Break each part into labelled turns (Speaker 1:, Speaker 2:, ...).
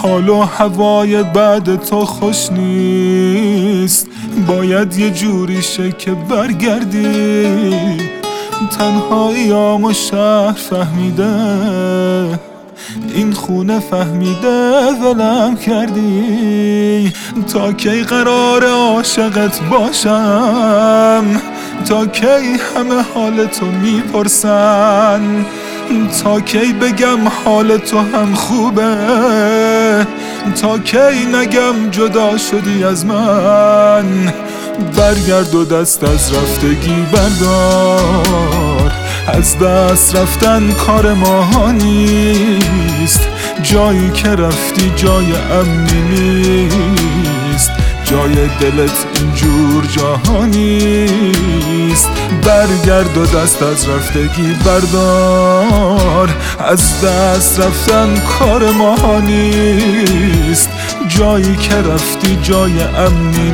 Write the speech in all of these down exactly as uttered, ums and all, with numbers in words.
Speaker 1: حال و هوای بعد تو خوش نیست، باید یه جوری شه که برگردی. تنهاییام و شهر فهمیده، این خونه فهمیده ولم کردی. تا کی قرار عاشقت باشم؟ تا کی همه حال تو میپرسن؟ تا کی بگم حال تو هم خوبه؟ تا کی نگم جدا شدی از من؟ برگرد و دست از رفتگی بردار، از دست رفتن کار ما نیست. جایی که رفتی جای امنی نیست، جای دلت اینجور جاها نیست. برگرد و دست از رفتگی بردار، از دست رفتن کار ما نیست. جایی که رفتی جای امنی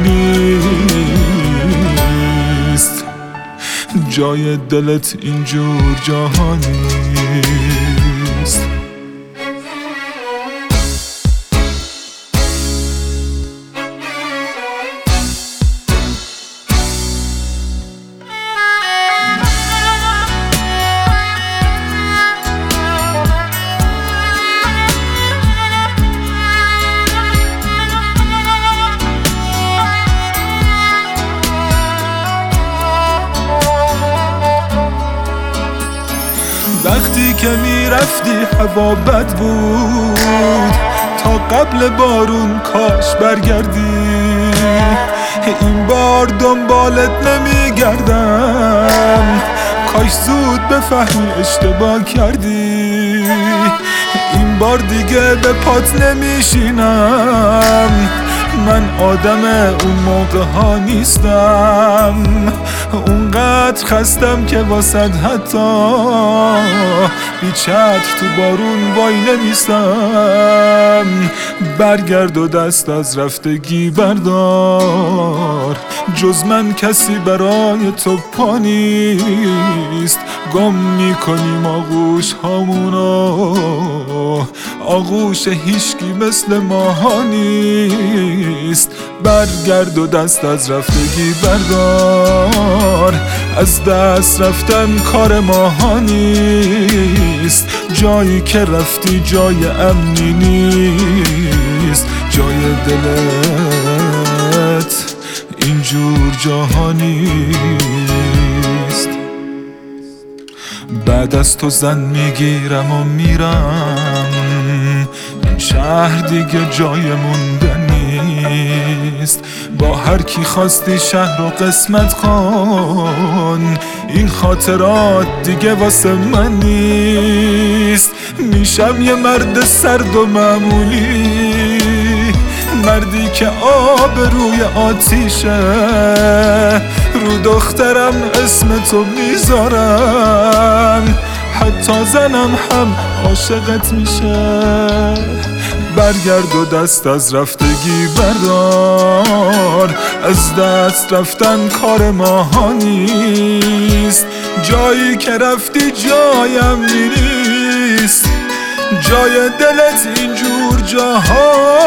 Speaker 1: نیست، جای دلت اینجور جاها نیست. وقتی که میرفتی هوا بد بود، تا قبل بارون کاش برگردی. این بار دنبالت نمیگردم، کاش زود بفهمی اشتباه کردی. این بار دیگه به پات نمیشینم، من آدم اون موقع ها نیستم. اونقدر خستم که واسد حتی بی چتر تو بارون وای نمیستم. برگرد و دست از رفتگی بردار، جز من کسی برای تو پا نیست. گم میکنیم آغوش هامونو، آغوش هیشکی مثل ماها نیست. برگرد و دست از رفتگی بردار، از دست رفتن کار ماها نیست. جایی که رفتی جای امنی نیست، جای دلت اینجور جاها نیست. بعد از تو زن میگیرم و میرم، این شهر دیگه جای موندن نیست. با هر کی خواستی شهر رو قسمت کن، این خاطرات دیگه واسه من نیست. میشم یه مرد سرد و معمولی، مردی که آب روی آتیشه. رو دخترم اسم تو میذارم، حتی زنم هم عاشقت میشه. برگرد و دست از رفتگی بردار، از دست رفتن کار ماها نیست. جایی که رفتی جایم نیست، جای دلت اینجور جاها